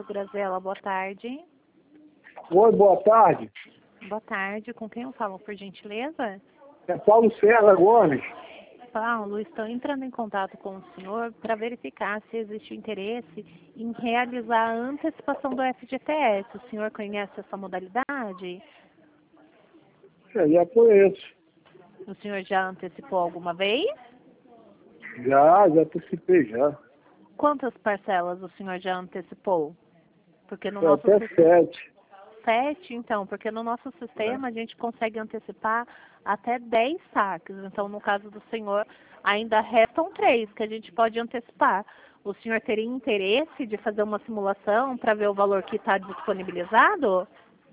Grazela, boa tarde. Oi, boa tarde. Boa tarde, com quem eu falo, por gentileza? É Paulo César Gomes. Paulo, estou entrando em contato com o senhor para verificar se existe interesse em realizar a antecipação do FGTS. O senhor conhece essa modalidade? Eu já conheço. O senhor já antecipou alguma vez? Já antecipei já. Quantas parcelas o senhor já antecipou? Porque no Foi nosso até 7. 7, então, porque no nosso sistema a gente consegue antecipar até 10 saques. Então, no caso do senhor, ainda restam 3 que a gente pode antecipar. O senhor teria interesse de fazer uma simulação para ver o valor que está disponibilizado?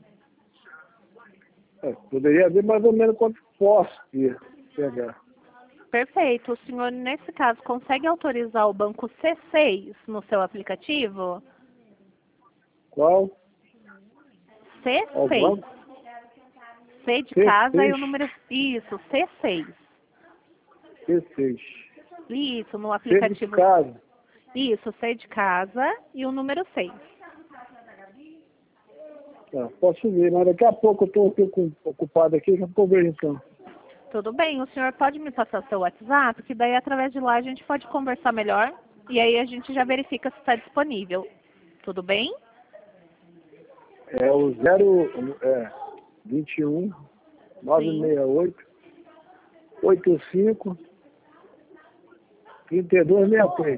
Poderia ver mais ou menos quanto posso pegar. Perfeito. O senhor, nesse caso, consegue autorizar o banco C6 no seu aplicativo? Qual? Qual C6. banco? C de C6. casa e o número... Isso, C6. C6. Isso, no C de aplicativo. casa. Isso, C de casa e o número 6. Tá, posso ver, mas daqui a pouco eu estou um pouco ocupado aqui, já vou ver então. Tudo bem, o senhor pode me passar seu WhatsApp, que daí através de lá a gente pode conversar melhor e aí a gente já verifica se está disponível. Tudo bem? É o 21 968 85 3263.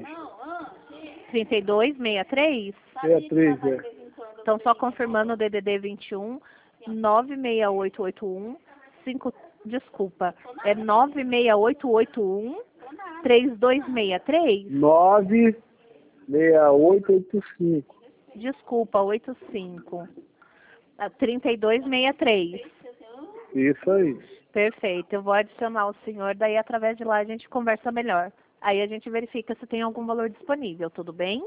3263? 63, é. Então só confirmando o DDD 21 96881 desculpa, é 96881 3263? 96885. Desculpa, 85. 3263. Isso aí. Perfeito, eu vou adicionar o senhor, daí através de lá a gente conversa melhor. Aí a gente verifica se tem algum valor disponível, tudo bem?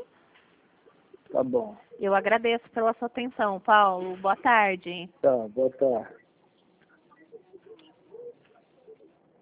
Tá bom. Eu agradeço pela sua atenção, Paulo. Boa tarde. Tá, boa tarde.